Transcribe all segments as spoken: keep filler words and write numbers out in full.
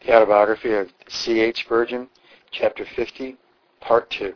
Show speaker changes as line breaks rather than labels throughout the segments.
The Autobiography of C H Spurgeon, Chapter fifty, Part two.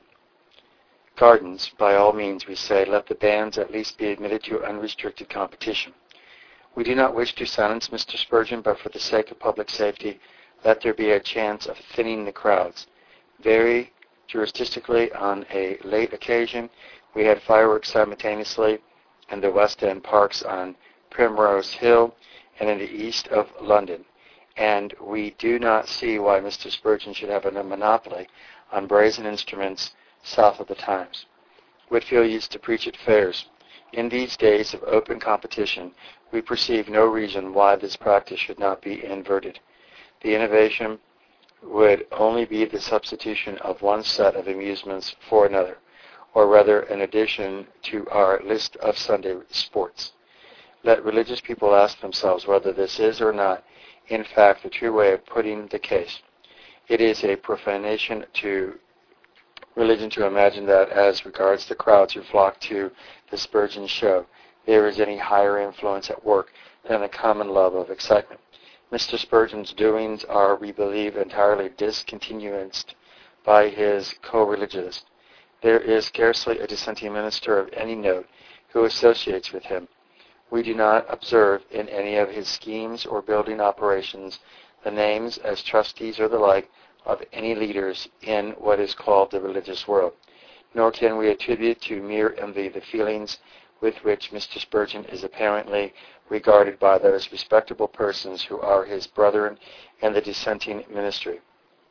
Gardens, by all means, we say, let the bands at least be admitted to unrestricted competition. We do not wish to silence Mister Spurgeon, but for the sake of public safety, let there be a chance of thinning the crowds. Very jurisdically, on a late occasion, we had fireworks simultaneously in the West End parks on Primrose Hill and in the east of London, and we do not see why Mister Spurgeon should have a monopoly on brazen instruments south of the Thames. Whitefield used to preach at fairs. In these days of open competition, we perceive no reason why this practice should not be inverted. The innovation would only be the substitution of one set of amusements for another, or rather an addition to our list of Sunday sports. Let religious people ask themselves whether this is or not, in fact, the true way of putting the case. It is a profanation to religion to imagine that, as regards the crowds who flock to the Spurgeon show, there is any higher influence at work than a common love of excitement. Mister Spurgeon's doings are, we believe, entirely discontinuanced by his co-religionists. There is scarcely a dissenting minister of any note who associates with him. We do not observe in any of his schemes or building operations the names as trustees or the like of any leaders in what is called the religious world, nor can we attribute to mere envy the feelings with which Mister Spurgeon is apparently regarded by those respectable persons who are his brethren in the dissenting ministry.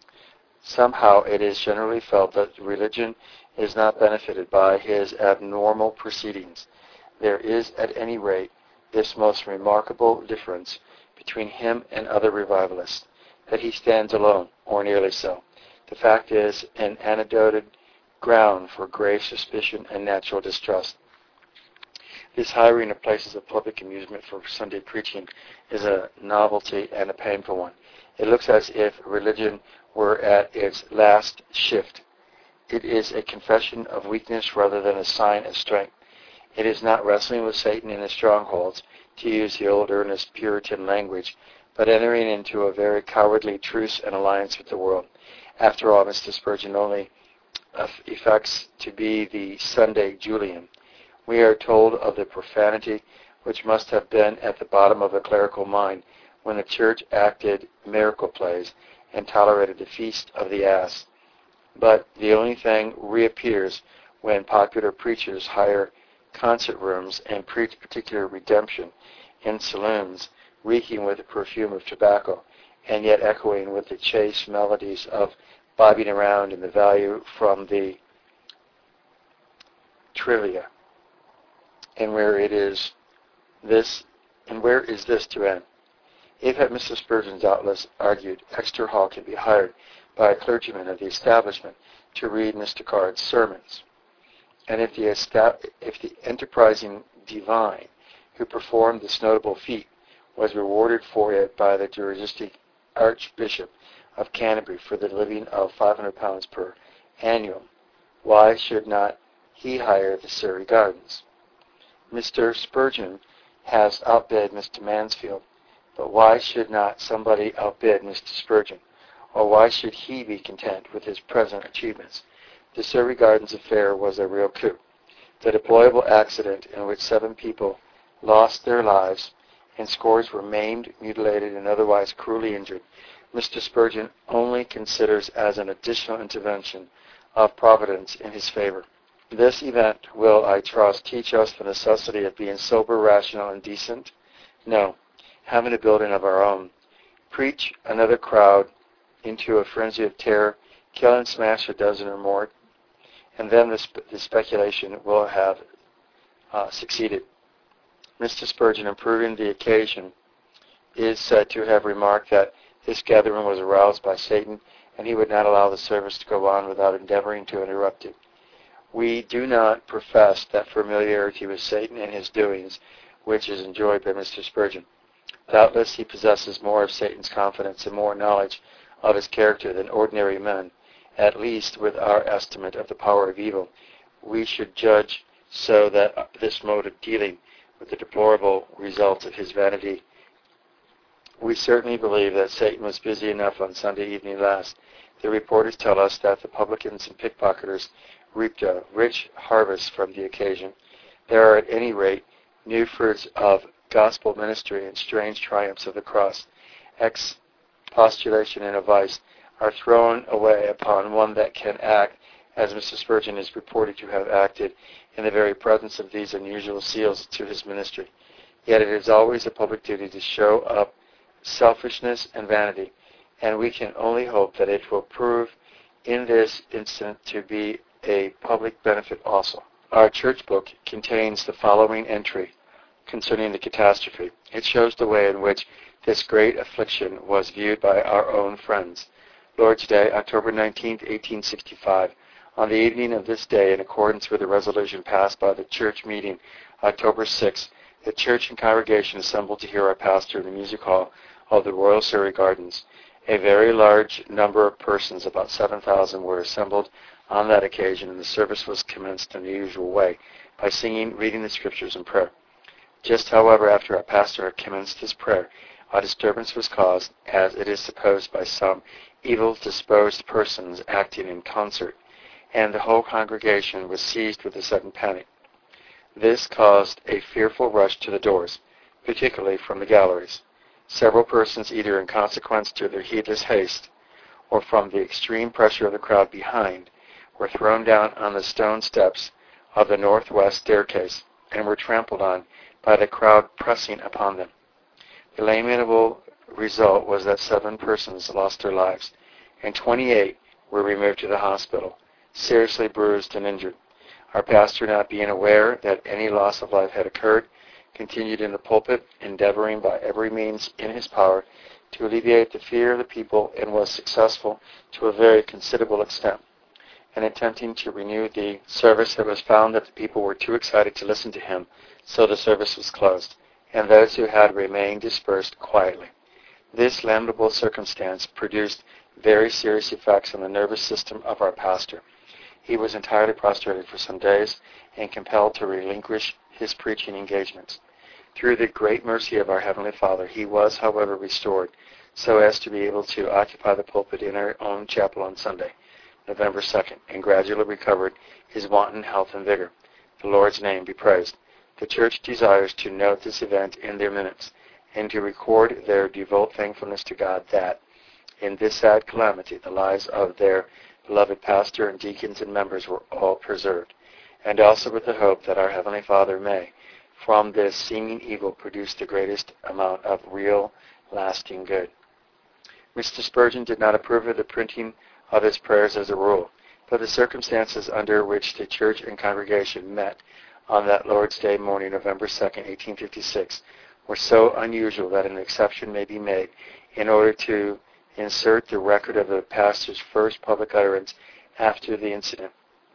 Somehow it is generally felt that religion is not benefited by his abnormal proceedings. There is, at any rate, this most remarkable difference between him and other revivalists, that he stands alone, or nearly so. The fact is an antidoted ground for grave suspicion and natural distrust. This hiring of places of public amusement for Sunday preaching is a novelty and a painful one. It looks as if religion were at its last shift. It is a confession of weakness rather than a sign of strength. It is not wrestling with Satan in his strongholds, to use the old earnest Puritan language, but entering into a very cowardly truce and alliance with the world. After all, Mister Spurgeon only affects to be the Sunday Julian. We are told of the profanity which must have been at the bottom of a clerical mind when the church acted miracle plays and tolerated the feast of the ass. But the only thing reappears when popular preachers hire concert rooms and preach particular redemption in saloons, reeking with the perfume of tobacco, and yet echoing with the chaste melodies of bobbing around in the value from the trivia. And where it is this, and where is this to end? If, as Mister Spurgeon doubtless argued, Exeter Hall can be hired by a clergyman of the establishment to read Mister Card's sermons, and if the, estab- if the enterprising divine who performed this notable feat was rewarded for it by the juristic Archbishop of Canterbury for the living of five hundred pounds per annum, why should not he hire the Surrey Gardens? Mister Spurgeon has outbid Mister Mansfield, but why should not somebody outbid Mister Spurgeon? Or why should he be content with his present achievements? The Surrey Gardens affair was a real coup. The deplorable accident in which seven people lost their lives and scores were maimed, mutilated, and otherwise cruelly injured, Mister Spurgeon only considers as an additional intervention of Providence in his favor. This event will, I trust, teach us the necessity of being sober, rational, and decent. No, having a building of our own. Preach another crowd into a frenzy of terror, kill and smash a dozen or more, and then the, sp- the speculation will have uh, succeeded. Mister Spurgeon, improving the occasion, is said to have remarked that this gathering was aroused by Satan, and he would not allow the service to go on without endeavoring to interrupt it. We do not profess that familiarity with Satan and his doings which is enjoyed by Mister Spurgeon. Doubtless he possesses more of Satan's confidence and more knowledge of his character than ordinary men. At least with our estimate of the power of evil, we should judge so that this mode of dealing with the deplorable results of his vanity We certainly believe that Satan was busy enough on Sunday evening last. The reporters tell us that the publicans and pickpocketers reaped a rich harvest from the occasion. There are at any rate new fruits of gospel ministry and strange triumphs of the cross. Expostulation and advice are thrown away upon one that can act as Mister Spurgeon is reported to have acted in the very presence of these unusual seals to his ministry. Yet it is always a public duty to show up selfishness and vanity, and we can only hope that it will prove in this incident to be a public benefit also. Our church book contains the following entry concerning the catastrophe. It shows the way in which this great affliction was viewed by our own friends. Lord's Day, October nineteenth, eighteen sixty-five. On the evening of this day, in accordance with the resolution passed by the church meeting October sixth, the church and congregation assembled to hear our pastor in the music hall of the Royal Surrey Gardens. A very large number of persons, about seven thousand, were assembled on that occasion, and the service was commenced in the usual way, by singing, reading the Scriptures, and prayer. Just, however, after our pastor had commenced his prayer, a disturbance was caused, as it is supposed, by some evil-disposed persons acting in concert, and the whole congregation was seized with a sudden panic. This caused a fearful rush to the doors, particularly from the galleries. Several persons, either in consequence to their heedless haste, or from the extreme pressure of the crowd behind, were thrown down on the stone steps of the northwest staircase, and were trampled on by the crowd pressing upon them. The lamentable result was that seven persons lost their lives, and twenty-eight were removed to the hospital, seriously bruised and injured. Our pastor, not being aware that any loss of life had occurred, continued in the pulpit, endeavoring by every means in his power to alleviate the fear of the people, and was successful to a very considerable extent. In attempting to renew the service, it was found that the people were too excited to listen to him, so the service was closed, and those who had remained dispersed quietly. This lamentable circumstance produced very serious effects on the nervous system of our pastor. He was entirely prostrated for some days and compelled to relinquish his preaching engagements. Through the great mercy of our Heavenly Father, he was, however, restored so as to be able to occupy the pulpit in our own chapel on Sunday, November second, and gradually recovered his wanton health and vigor. The Lord's name be praised. The Church desires to note this event in their minutes, and to record their devout thankfulness to God that, in this sad calamity, the lives of their beloved pastor and deacons and members were all preserved, and also with the hope that our Heavenly Father may, from this seeming evil, produce the greatest amount of real, lasting good. Mister Spurgeon did not approve of the printing of his prayers as a rule, but the circumstances under which the church and congregation met on that Lord's Day morning, November second, eighteen fifty-six, were so unusual that an exception may be made in order to insert the record of the pastor's first public utterance after the incident.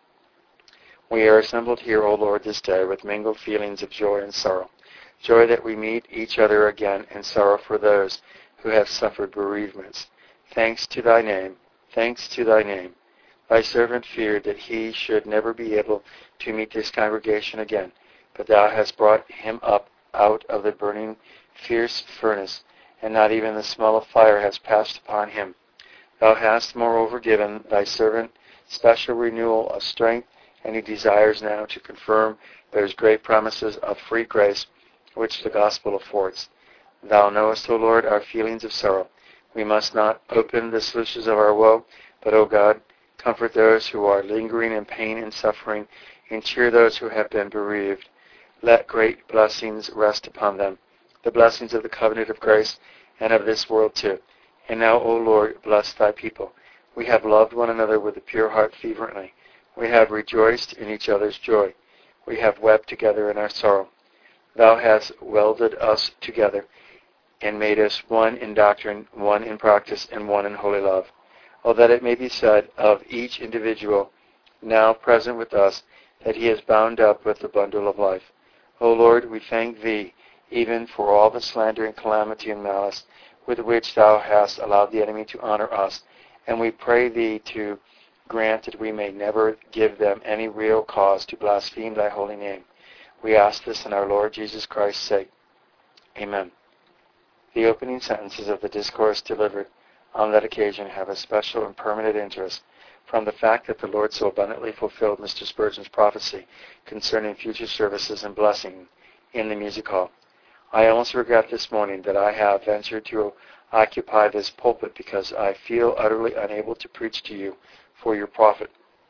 We are assembled here, O Lord, this day with mingled feelings of joy and sorrow. Joy that we meet each other again, and sorrow for those who have suffered bereavements. Thanks to thy name, thanks to thy name. Thy servant feared that he should never be able to meet this congregation again, but thou hast brought him up out of the burning fierce furnace, and not even the smell of fire has passed upon him. Thou hast moreover given thy servant special renewal of strength, and he desires now to confirm those great promises of free grace which the gospel affords. Thou knowest, O Lord, our feelings of sorrow. We must not open the sluices of our woe, but, O God, comfort those who are lingering in pain and suffering, and cheer those who have been bereaved. Let great blessings rest upon them, the blessings of the covenant of grace and of this world too. And now, O Lord, bless thy people. We have loved one another with a pure heart fervently. We have rejoiced in each other's joy. We have wept together in our sorrow. Thou hast welded us together and made us one in doctrine, one in practice, and one in holy love. Oh, that it may be said of each individual now present with us that he is bound up with the bundle of life. O Lord, we thank thee even for all the slander and calamity and malice with which thou hast allowed the enemy to honor us, and we pray thee to grant that we may never give them any real cause to blaspheme thy holy name. We ask this in our Lord Jesus Christ's sake. Amen. The opening sentences of the discourse delivered on that occasion have a special and permanent interest from the fact that the Lord so abundantly fulfilled Mister Spurgeon's prophecy concerning future services and blessing in the music hall. I almost regret this morning that I have ventured to occupy this pulpit because I feel utterly unable to preach to you for your profit.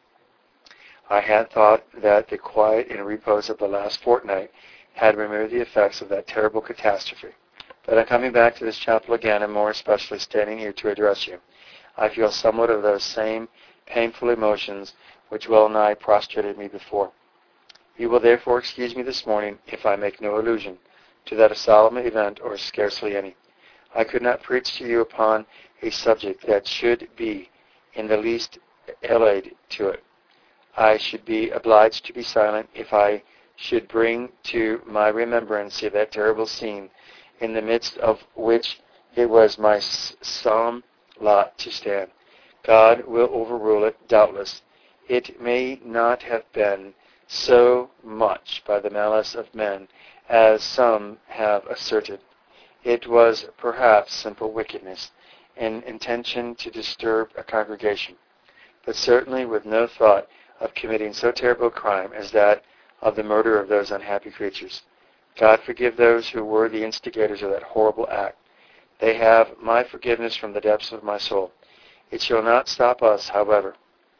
I had thought that the quiet and repose of the last fortnight had removed the effects of that terrible catastrophe. But I'm coming back to this chapel again, and more especially standing here to address you. I feel somewhat of those same painful emotions which well nigh prostrated me before. You will therefore excuse me this morning if I make no allusion to that solemn event, or scarcely any. I could not preach to you upon a subject that should be in the least allied to it. I should be obliged to be silent if I should bring to my remembrance that terrible scene in the midst of which it was my solemn lot to stand. God will overrule it, doubtless. It may not have been so much by the malice of men as some have asserted. It was perhaps simple wickedness, an intention to disturb a congregation, but certainly with no thought of committing so terrible a crime as that of the murder of those unhappy creatures. God forgive those who were the instigators of that horrible act. They have my forgiveness from the depths of my soul. It shall not stop us, however.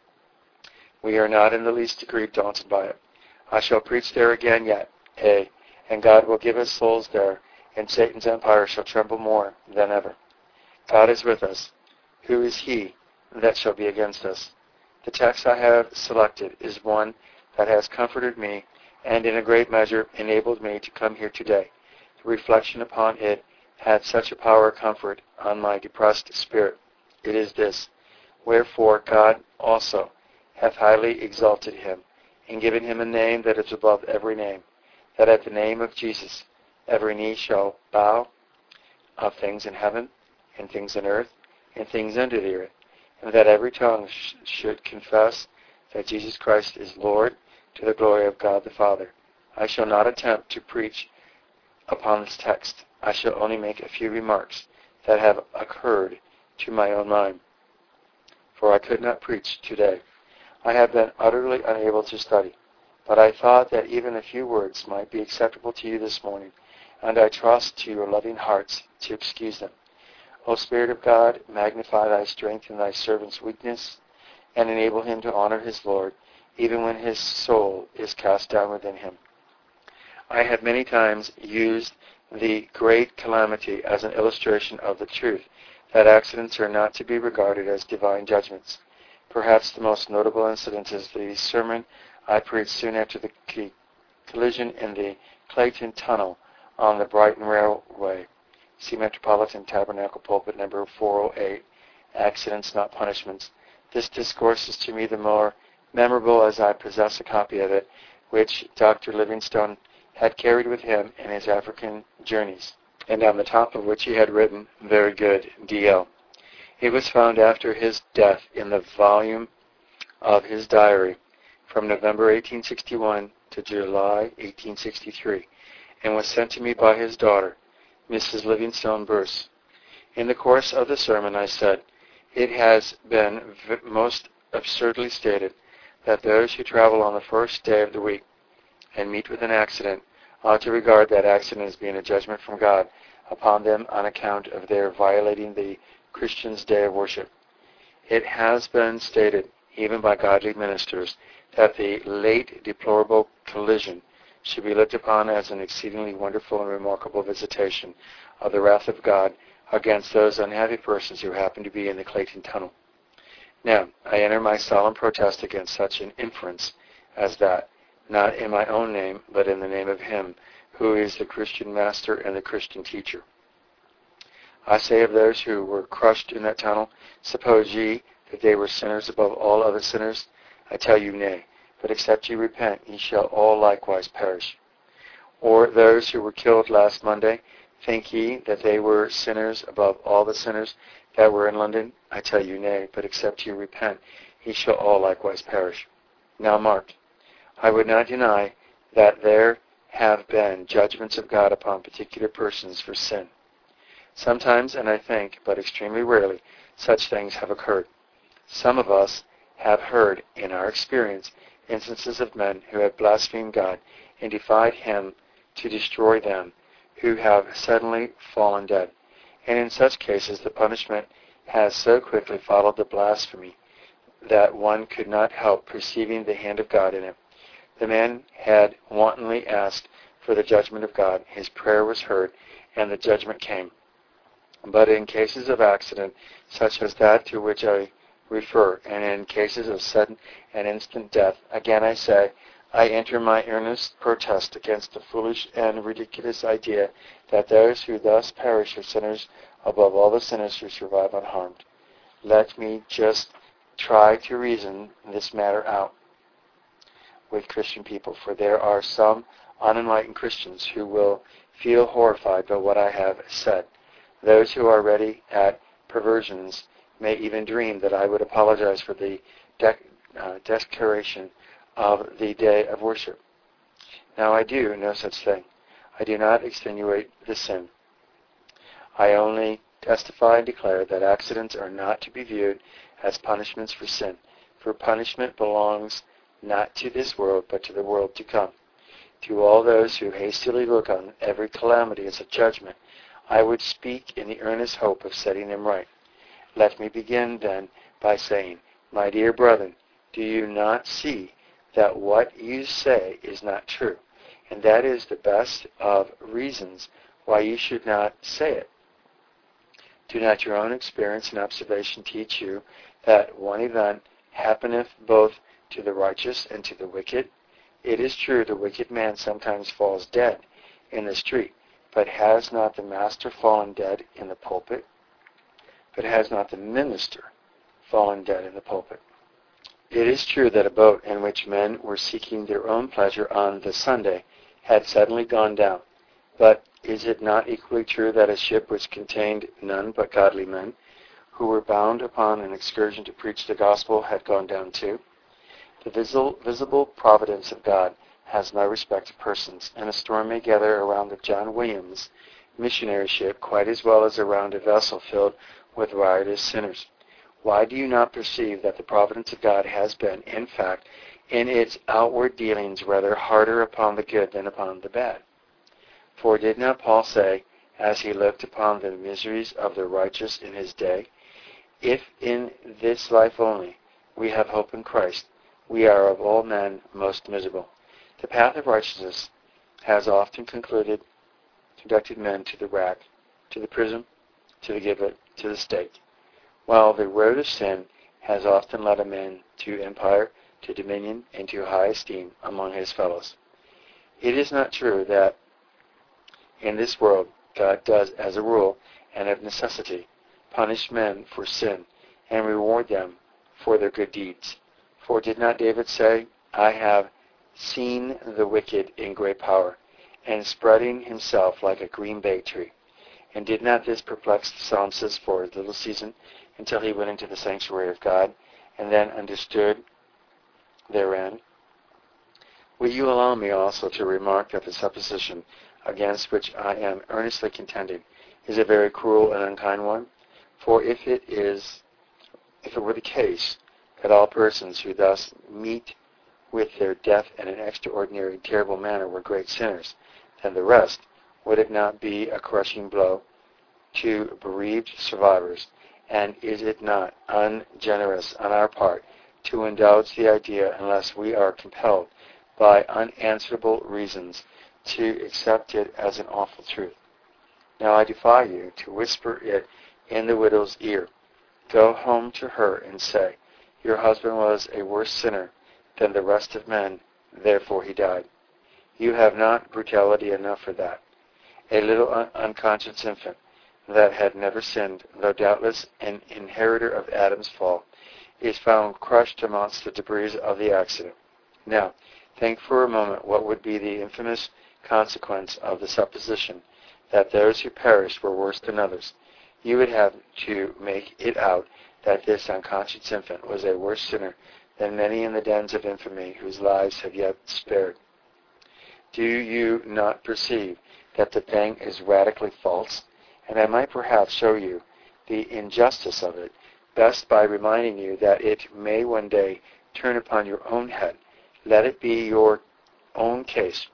We are not in the least degree daunted by it. I shall preach there again yet, ay, and God will give us souls there, and Satan's empire shall tremble more than ever. God is with us. Who is he that shall be against us? The text I have selected is one that has comforted me and in a great measure enabled me to come here today. The reflection upon it had such a power of comfort on my depressed spirit. It is this: wherefore God also hath highly exalted him, and given him a name that is above every name, that at the name of Jesus every knee shall bow, of things in heaven, and things in earth, and things under the earth, and that every tongue sh- should confess that Jesus Christ is Lord, to the glory of God the Father. I shall not attempt to preach upon this text. I shall only make a few remarks that have occurred to my own mind, for I could not preach today. I have been utterly unable to study, but I thought that even a few words might be acceptable to you this morning, and I trust to your loving hearts to excuse them. O Spirit of God, magnify thy strength in thy servant's weakness, and enable him to honor his Lord, even when his soul is cast down within him. I have many times used the great calamity as an illustration of the truth that accidents are not to be regarded as divine judgments. Perhaps the most notable incident is the sermon I preached soon after the collision in the Clayton Tunnel on the Brighton Railway. See Metropolitan Tabernacle Pulpit number four oh eight, Accidents Not Punishments. This discourse is to me the more memorable as I possess a copy of it, which Doctor Livingstone had carried with him in his African journeys, and on the top of which he had written, "Very good, D L" It was found after his death in the volume of his diary from November eighteen sixty-one to July eighteen sixty-three, and was sent to me by his daughter, Missus Livingstone Bruce. In the course of the sermon I said, "It has been v- most absurdly stated that those who travel on the first day of the week and meet with an accident ought to regard that accident as being a judgment from God upon them on account of their violating the Christian's day of worship. It has been stated, even by godly ministers, that the late deplorable collision should be looked upon as an exceedingly wonderful and remarkable visitation of the wrath of God against those unhappy persons who happen to be in the Clayton Tunnel. Now, I enter my solemn protest against such an inference as that, not in my own name, but in the name of Him who is the Christian master and the Christian teacher. I say of those who were crushed in that tunnel, suppose ye that they were sinners above all other sinners? I tell you, nay, but except ye repent, ye shall all likewise perish. Or those who were killed last Monday, think ye that they were sinners above all the sinners that were in London? I tell you, nay, but except ye repent, ye shall all likewise perish. Now mark, I would not deny that there have been judgments of God upon particular persons for sin. Sometimes, and I think, but extremely rarely, such things have occurred. Some of us have heard, in our experience, instances of men who have blasphemed God and defied Him to destroy them, who have suddenly fallen dead. And in such cases, the punishment has so quickly followed the blasphemy that one could not help perceiving the hand of God in it. The man had wantonly asked for the judgment of God. His prayer was heard, and the judgment came. But in cases of accident, such as that to which I refer, and in cases of sudden and instant death, again I say, I enter my earnest protest against the foolish and ridiculous idea that those who thus perish are sinners above all the sinners who survive unharmed. Let me just try to reason this matter out with Christian people, for there are some unenlightened Christians who will feel horrified by what I have said. Those who are ready at perversions may even dream that I would apologize for the dec- uh, declaration of the day of worship. Now I do no such thing. I do not extenuate the sin. I only testify and declare that accidents are not to be viewed as punishments for sin, for punishment belongs not to this world, but to the world to come. To all those who hastily look on every calamity as a judgment, I would speak in the earnest hope of setting them right. Let me begin, then, by saying, my dear brethren, do you not see that what you say is not true, and that is the best of reasons why you should not say it? Do not your own experience and observation teach you that one event happeneth both to the righteous and to the wicked? It is true the wicked man sometimes falls dead in the street, but has not the master fallen dead in the pulpit? But has not the minister fallen dead in the pulpit? It is true that a boat in which men were seeking their own pleasure on the Sunday had suddenly gone down. But is it not equally true that a ship which contained none but godly men, who were bound upon an excursion to preach the gospel, had gone down too? The visible, visible providence of God has no respect to persons, and a storm may gather around the John Williams missionary ship quite as well as around a vessel filled with riotous sinners. Why do you not perceive that the providence of God has been, in fact, in its outward dealings rather harder upon the good than upon the bad? For did not Paul say, as he looked upon the miseries of the righteous in his day, if in this life only we have hope in Christ, we are of all men most miserable. The path of righteousness has often concluded, conducted men to the rack, to the prison, to the gibbet, to the stake, while the road of sin has often led a man to empire, to dominion, and to high esteem among his fellows. It is not true that in this world God does, as a rule and of necessity, punish men for sin and reward them for their good deeds. For did not David say, I have seen the wicked in great power, and spreading himself like a green bay tree? And did not this perplex the psalmist for a little season, until he went into the sanctuary of God, and then understood therein? Will you allow me also to remark that the supposition against which I am earnestly contending is a very cruel and unkind one? For if it is, if it were the case that all persons who thus meet with their death in an extraordinary terrible manner were great sinners, then the rest, would it not be a crushing blow to bereaved survivors? And is it not ungenerous on our part to indulge the idea unless we are compelled by unanswerable reasons to accept it as an awful truth? Now I defy you to whisper it in the widow's ear. Go home to her and say, your husband was a worse sinner than the rest of men, therefore he died. You have not brutality enough for that. A little un- unconscious infant that had never sinned, though doubtless an inheritor of Adam's fall, is found crushed amongst the debris of the accident. Now, think for a moment what would be the infamous consequence of the supposition that those who perished were worse than others. You would have to make it out that this unconscious infant was a worse sinner than many in the dens of infamy whose lives have yet spared. Do you not perceive that the thing is radically false, and I might perhaps show you the injustice of it, best by reminding you that it may one day turn upon your own head. Let it be your own case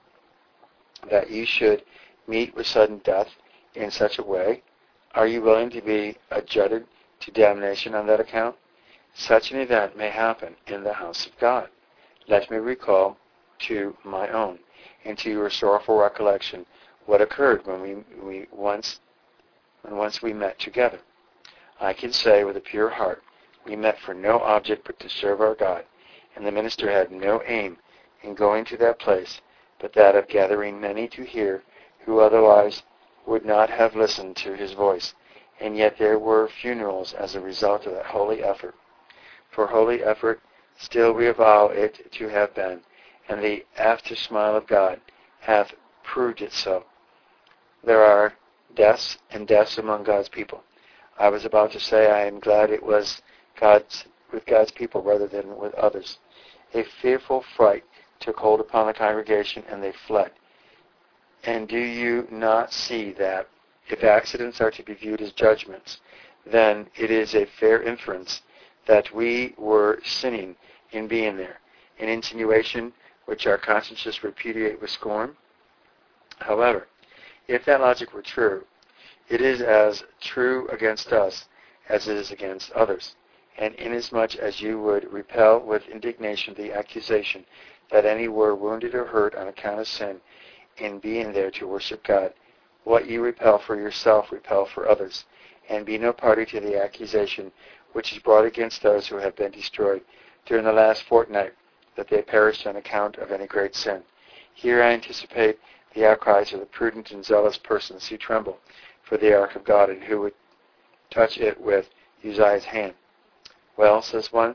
that you should meet with sudden death in such a way. Are you willing to be adjudged to damnation on that account? Such an event may happen in the house of God. Let me recall to my own and to your sorrowful recollection what occurred when we, we once when once we met together. I can say with a pure heart, we met for no object but to serve our God, and the minister had no aim in going to that place but that of gathering many to hear who otherwise would not have listened to his voice. And yet there were funerals as a result of that holy effort. For holy effort still we avow it to have been, and the after smile of God hath proved it so. There are deaths and deaths among God's people. I was about to say I am glad it was God's with God's people rather than with others. A fearful fright took hold upon the congregation, and they fled. And do you not see that if accidents are to be viewed as judgments, then it is a fair inference that we were sinning in being there, an insinuation which our consciences repudiate with scorn? However, if that logic were true, it is as true against us as it is against others. And inasmuch as you would repel with indignation the accusation that any were wounded or hurt on account of sin in being there to worship God, what you repel for yourself, repel for others, and be no party to the accusation which is brought against those who have been destroyed during the last fortnight, that they perished on account of any great sin. Here I anticipate the outcries of the prudent and zealous persons who tremble for the ark of God and who would touch it with Uzziah's hand. Well, says one,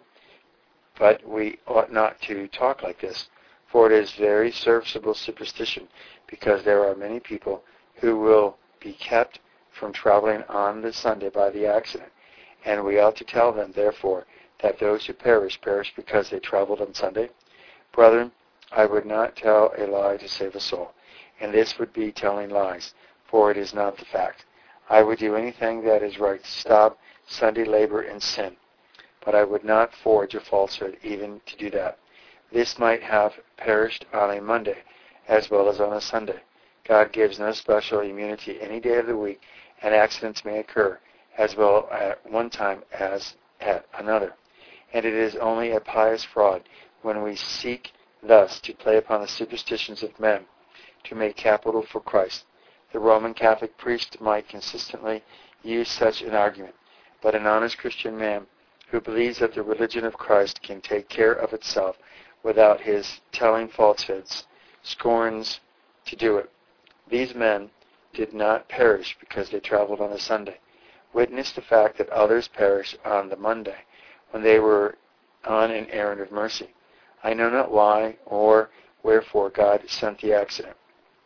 but we ought not to talk like this, for it is very serviceable superstition, because there are many people who will be kept from traveling on the Sunday by the accident, and we ought to tell them, therefore, that those who perish, perish because they traveled on Sunday. Brethren, I would not tell a lie to save a soul, and this would be telling lies, for it is not the fact. I would do anything that is right to stop Sunday labor and sin, but I would not forge a falsehood even to do that. This might have perished on a Monday as well as on a Sunday. God gives no special immunity any day of the week, and accidents may occur as well at one time as at another. And it is only a pious fraud when we seek thus to play upon the superstitions of men to make capital for Christ. The Roman Catholic priest might consistently use such an argument, but an honest Christian man who believes that the religion of Christ can take care of itself without his telling falsehoods scorns to do it. These men did not perish because they traveled on a Sunday. Witness the fact that others perished on the Monday when they were on an errand of mercy. I know not why or wherefore God sent the accident.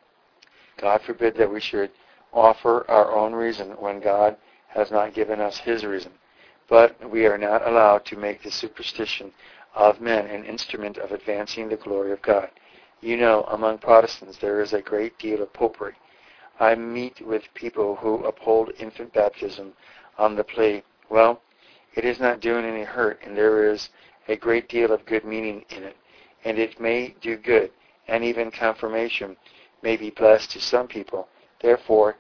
God forbid that we should offer our own reason when God has not given us his reason. But we are not allowed to make the superstition of men an instrument of advancing the glory of God. You know, among Protestants there is a great deal of popery. I meet with people who uphold infant baptism on the plea, well, it is not doing any hurt, and there is a great deal of good meaning in it, and it may do good, and even confirmation may be blessed to some people. Therefore,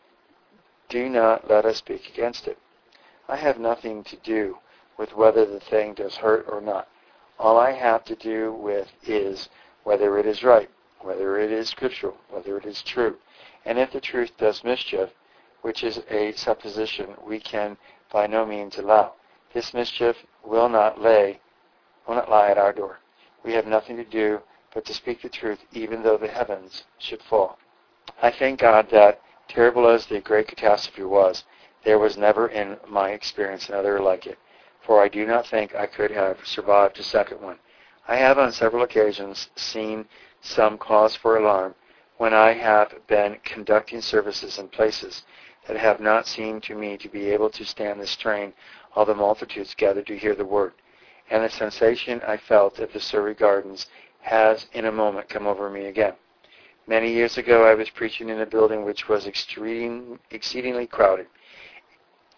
do not let us speak against it. I have nothing to do with whether the thing does hurt or not. All I have to do with is whether it is right, whether it is scriptural, whether it is true. And if the truth does mischief, which is a supposition we can by no means allow, this mischief will not lay, will not lie at our door. We have nothing to do but to speak the truth, even though the heavens should fall. I thank God that, terrible as the great catastrophe was, there was never in my experience another like it, for I do not think I could have survived a second one. I have on several occasions seen some cause for alarm when I have been conducting services in places that have not seemed to me to be able to stand the strain of the multitudes gathered to hear the word. And the sensation I felt at the Surrey Gardens has in a moment come over me again. Many years ago I was preaching in a building which was extreme, exceedingly crowded.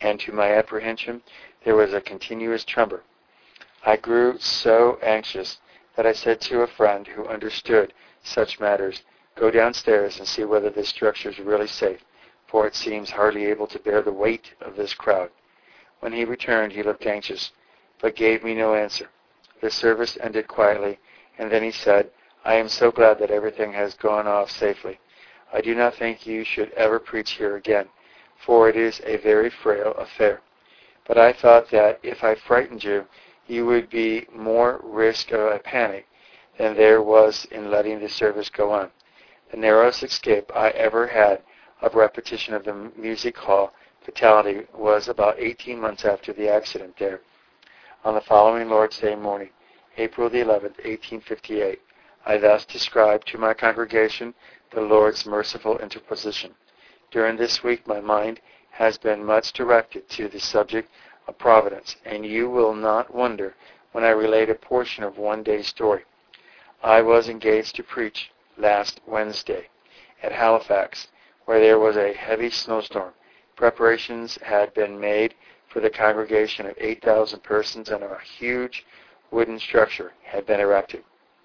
and to my apprehension there was a continuous tremor. I grew so anxious that I said to a friend who understood such matters, "Go downstairs and see whether this structure is really safe, for it seems hardly able to bear the weight of this crowd." When he returned, he looked anxious, but gave me no answer. The service ended quietly, and then he said, "I am so glad that everything has gone off safely. I do not think you should ever preach here again, for it is a very frail affair. But I thought that if I frightened you, you would be more risk of a panic than there was in letting the service go on." The narrowest escape I ever had of repetition of the music hall fatality was about eighteen months after the accident there. On the following Lord's Day morning, April the eleventh, eighteen fifty-eight, I thus described to my congregation the Lord's merciful interposition. During this week my mind has been much directed to the subject of providence, and you will not wonder when I relate a portion of one day's story. I was engaged to preach last Wednesday at Halifax, where there was a heavy snowstorm. Preparations had been made for the congregation of eight thousand persons, and a huge wooden structure had been erected.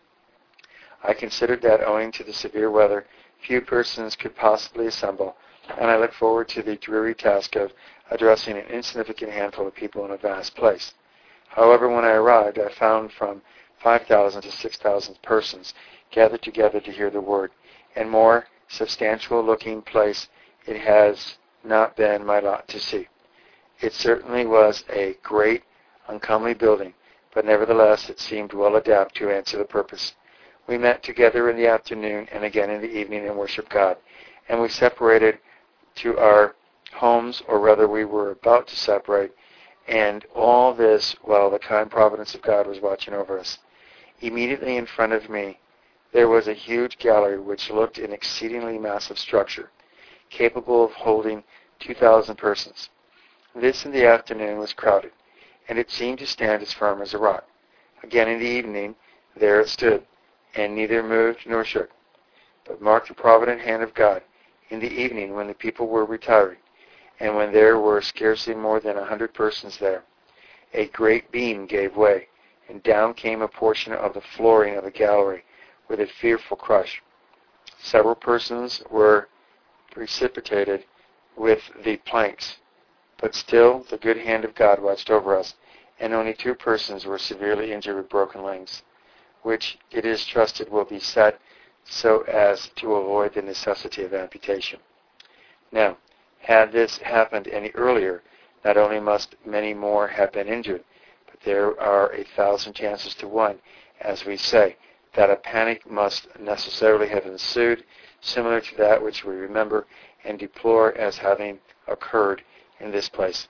I considered that owing to the severe weather, few persons could possibly assemble, and I looked forward to the dreary task of addressing an insignificant handful of people in a vast place. However, when I arrived, I found from five thousand to six thousand persons gathered together to hear the word, and more substantial-looking place it has not been my lot to see. It certainly was a great, uncomely building, but nevertheless it seemed well adapted to answer the purpose. We met together in the afternoon and again in the evening and worshiped God, and we separated to our homes, or rather we were about to separate, and all this while the kind providence of God was watching over us. Immediately in front of me there was a huge gallery which looked an exceedingly massive structure, capable of holding two thousand persons. This in the afternoon was crowded, and it seemed to stand as firm as a rock. Again in the evening there it stood, and neither moved nor shook. But mark the provident hand of God. In the evening, when the people were retiring, and when there were scarcely more than a hundred persons there, a great beam gave way, and down came a portion of the flooring of the gallery with a fearful crush. Several persons were precipitated with the planks, but still the good hand of God watched over us, and only two persons were severely injured with broken limbs, which it is trusted will be set so as to avoid the necessity of amputation. Now, had this happened any earlier, not only must many more have been injured, but there are a thousand chances to one, as we say, that a panic must necessarily have ensued, similar to that which we remember and deplore as having occurred in this place.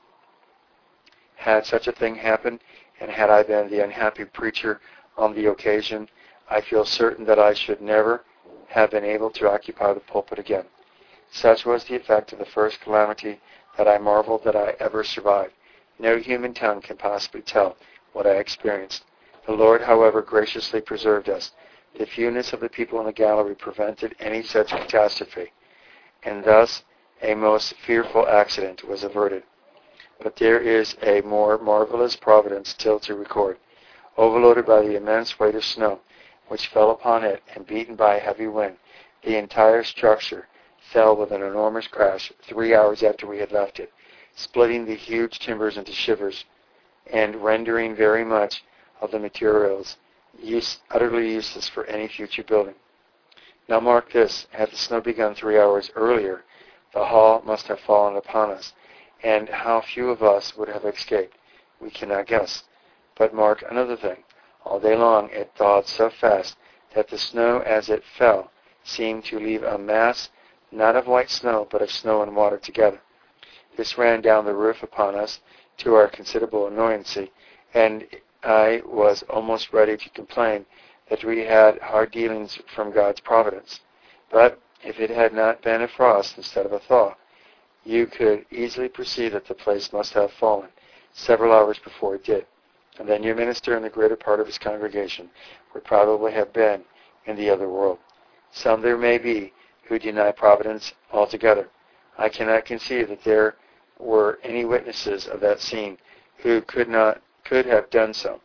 Had such a thing happened, and had I been the unhappy preacher on the occasion, I feel certain that I should never have been able to occupy the pulpit again. Such was the effect of the first calamity that I marveled that I ever survived. No human tongue can possibly tell what I experienced. The Lord, however, graciously preserved us. The fewness of the people in the gallery prevented any such catastrophe, and thus a most fearful accident was averted. But there is a more marvelous providence still to record. Overloaded by the immense weight of snow which fell upon it and beaten by a heavy wind, the entire structure fell with an enormous crash three hours after we had left it, splitting the huge timbers into shivers and rendering very much of the materials use, utterly useless for any future building. Now mark this, had the snow begun three hours earlier, the hall must have fallen upon us, and how few of us would have escaped, we cannot guess. But mark another thing. All day long it thawed so fast that the snow as it fell seemed to leave a mass not of white snow, but of snow and water together. This ran down the roof upon us to our considerable annoyance, and I was almost ready to complain that we had hard dealings from God's providence. But if it had not been a frost instead of a thaw, you could easily perceive that the place must have fallen several hours before it did, and then your minister and the greater part of his congregation would probably have been in the other world. Some there may be who deny providence altogether. I cannot conceive that there were any witnesses of that scene who could not could have done so.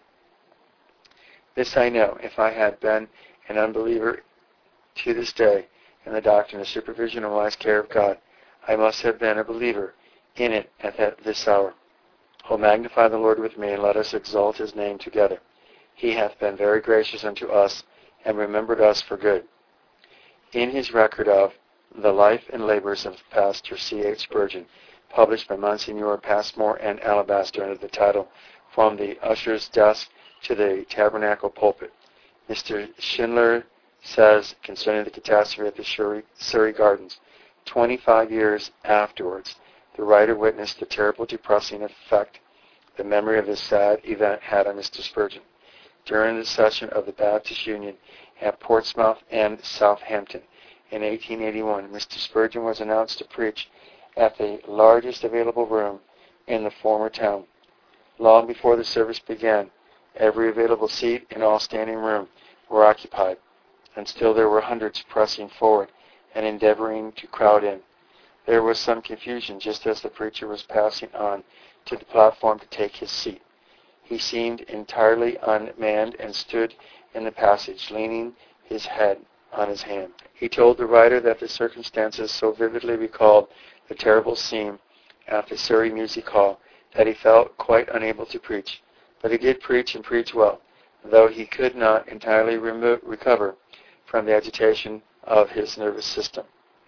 This I know, if I had been an unbeliever to this day in the doctrine of supervision and wise care of God, I must have been a believer in it at that, this hour. O magnify the Lord with me, and let us exalt his name together. He hath been very gracious unto us, and remembered us for good. In his record of The Life and Labors of Pastor C H Spurgeon, published by Monsignor Passmore and Alabaster under the title From the Usher's Desk to the Tabernacle Pulpit, Mister Schindler says concerning the catastrophe at the Surrey, Surrey Gardens, twenty-five years afterwards, the writer witnessed the terrible depressing effect the memory of this sad event had on Mister Spurgeon. During the session of the Baptist Union at Portsmouth and Southampton in eighteen eighty-one, Mister Spurgeon was announced to preach at the largest available room in the former town. Long before the service began, every available seat in all standing room were occupied, and still there were hundreds pressing forward and endeavoring to crowd in. There was some confusion just as the preacher was passing on to the platform to take his seat. He seemed entirely unmanned and stood in the passage, leaning his head on his hand. He told the writer that the circumstances so vividly recalled the terrible scene at the Surrey Music Hall that he felt quite unable to preach. But he did preach and preach well, though he could not entirely remo- recover from the agitation of his nervous system.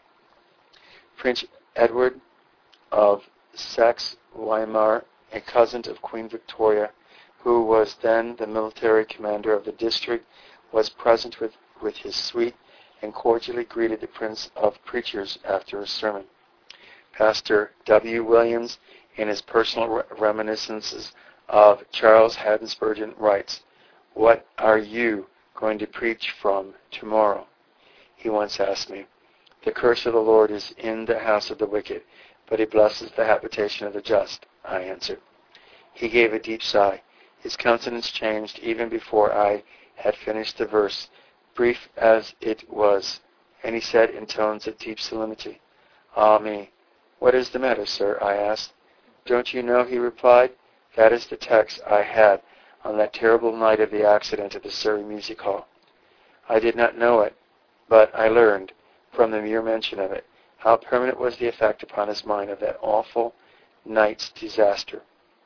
Prince Edward of Saxe-Weimar, a cousin of Queen Victoria, who was then the military commander of the district, was present with, with his suite and cordially greeted the Prince of Preachers after his sermon. Pastor W. Williams, in his personal reminiscences of Charles Haddon Spurgeon, writes, "What are you going to preach from tomorrow?" He once asked me. "The curse of the Lord is in the house of the wicked, but he blesses the habitation of the just," I answered. He gave a deep sigh. His countenance changed even before I had finished the verse, brief as it was, and he said in tones of deep solemnity, "Ah me, what is the matter, sir?" I asked. "Don't you know," he replied, "that is the text I had on that terrible night of the accident at the Surrey Music Hall." I did not know it, but I learned, from the mere mention of it, how permanent was the effect upon his mind of that awful night's disaster.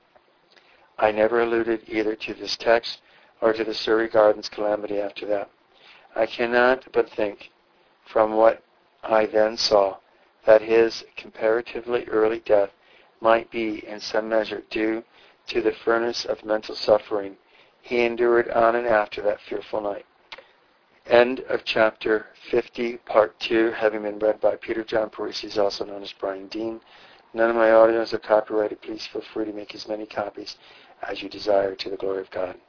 I never alluded either to this text or to the Surrey Gardens calamity after that. I cannot but think, from what I then saw, that his comparatively early death might be in some measure due to the furnace of mental suffering he endured on and after that fearful night. End of chapter fifty, part two, having been read by Peter John Parisi, also known as Brian Dean. None of my audios are copyrighted. Please feel free to make as many copies as you desire, to the glory of God.